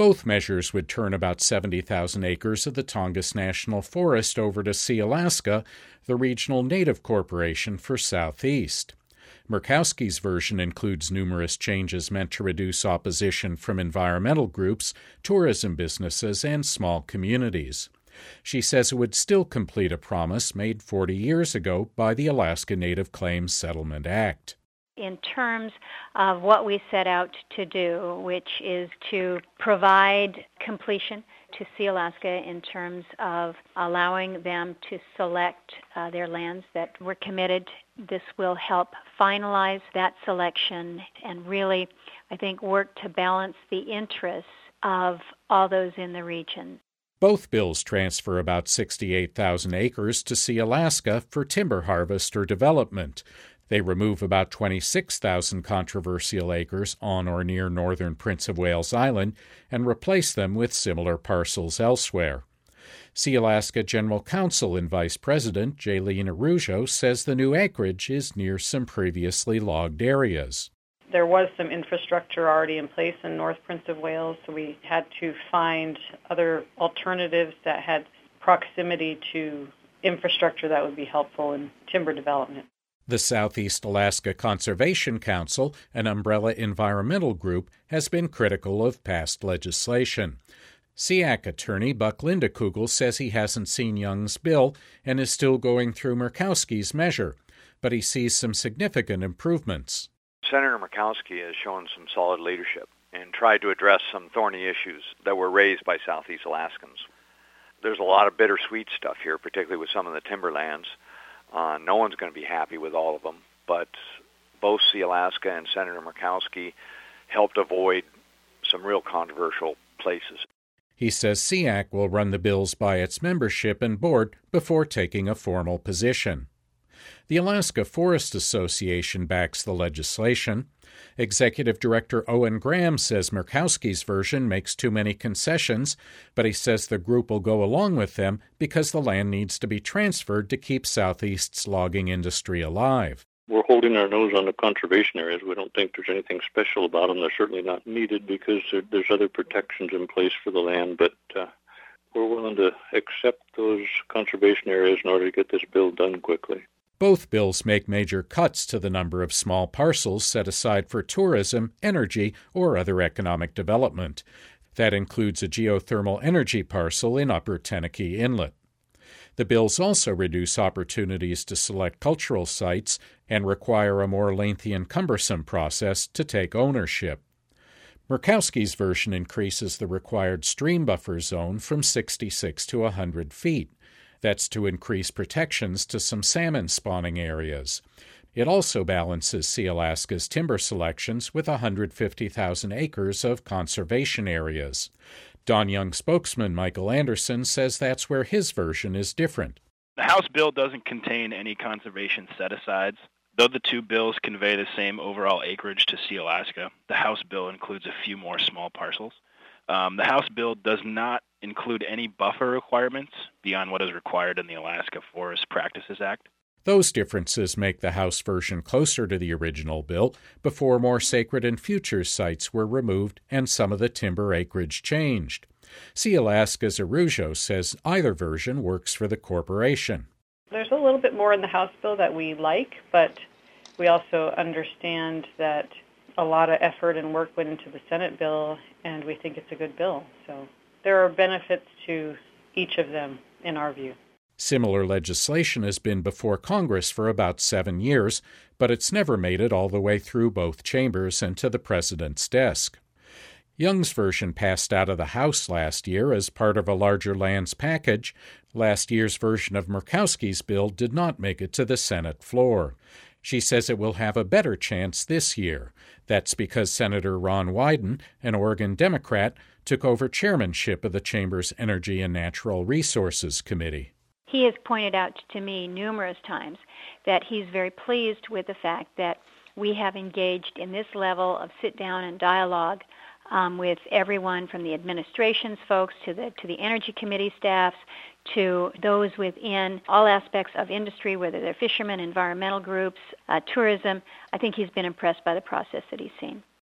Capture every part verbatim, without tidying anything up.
Both measures would turn about seventy thousand acres of the Tongass National Forest over to Sealaska, the regional native corporation for Southeast. Murkowski's version includes numerous changes meant to reduce opposition from environmental groups, tourism businesses, and small communities. She says it would still complete a promise made forty years ago by the Alaska Native Claims Settlement Act. In terms of what we set out to do, which is to provide completion to Sealaska in terms of allowing them to select uh, their lands that were committed. This will help finalize that selection and really, I think, work to balance the interests of all those in the region. Both bills transfer about sixty-eight thousand acres to Sealaska for timber harvest or development. They remove about twenty-six thousand controversial acres on or near northern Prince of Wales Island and replace them with similar parcels elsewhere. Sealaska General Counsel and Vice President Jaylene Araujo says the new acreage is near some previously logged areas. There was some infrastructure already in place in North Prince of Wales, so we had to find other alternatives that had proximity to infrastructure that would be helpful in timber development. The Southeast Alaska Conservation Council, an umbrella environmental group, has been critical of past legislation. S E A C attorney Buck Lindekugel says he hasn't seen Young's bill and is still going through Murkowski's measure, but he sees some significant improvements. Senator Murkowski has shown some solid leadership and tried to address some thorny issues that were raised by Southeast Alaskans. There's a lot of bittersweet stuff here, particularly with some of the timberlands. Uh, no one's going to be happy with all of them, but both Sealaska and Senator Murkowski helped avoid some real controversial places. He says S E A C will run the bills by its membership and board before taking a formal position. The Alaska Forest Association backs the legislation. Executive Director Owen Graham says Murkowski's version makes too many concessions, but he says the group will go along with them because the land needs to be transferred to keep Southeast's logging industry alive. We're holding our nose on the conservation areas. We don't think there's anything special about them. They're certainly not needed because there, there's other protections in place for the land, but uh, we're willing to accept those conservation areas in order to get this bill done quickly. Both bills make major cuts to the number of small parcels set aside for tourism, energy, or other economic development. That includes a geothermal energy parcel in Upper Tenakee Inlet. The bills also reduce opportunities to select cultural sites and require a more lengthy and cumbersome process to take ownership. Murkowski's version increases the required stream buffer zone from sixty-six to one hundred feet. That's to increase protections to some salmon spawning areas. It also balances Sealaska's timber selections with one hundred fifty thousand acres of conservation areas. Don Young spokesman Michael Anderson says that's where his version is different. The House bill doesn't contain any conservation set-asides. Though the two bills convey the same overall acreage to Sealaska, the House bill includes a few more small parcels. Um, the House bill does not include any buffer requirements beyond what is required in the Alaska Forest Practices Act. Those differences make the House version closer to the original bill before more sacred and future sites were removed and some of the timber acreage changed. Sealaska's Araujo says either version works for the corporation. There's a little bit more in the House bill that we like, but we also understand that a lot of effort and work went into the Senate bill, and we think it's a good bill. So there are benefits to each of them, in our view. Similar legislation has been before Congress for about seven years, but it's never made it all the way through both chambers and to the president's desk. Young's version passed out of the House last year as part of a larger lands package. Last year's version of Murkowski's bill did not make it to the Senate floor. She says it will have a better chance this year. That's because Senator Ron Wyden, an Oregon Democrat, took over chairmanship of the Chamber's Energy and Natural Resources Committee. He has pointed out to me numerous times that he's very pleased with the fact that we have engaged in this level of sit-down and dialogue um, with everyone from the administration's folks to the to the Energy Committee staffs to those within all aspects of industry, whether they're fishermen, environmental groups, uh, tourism. I think he's been impressed by the process that he's seen.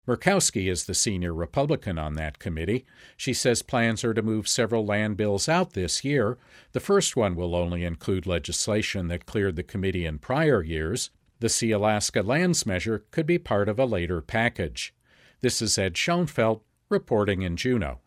Murkowski is the senior Republican on that committee. She says plans are to move several land bills out this year. The first one will only include legislation that cleared the committee in prior years. The Sealaska Lands Measure could be part of a later package. This is Ed Schoenfeld reporting in Juneau.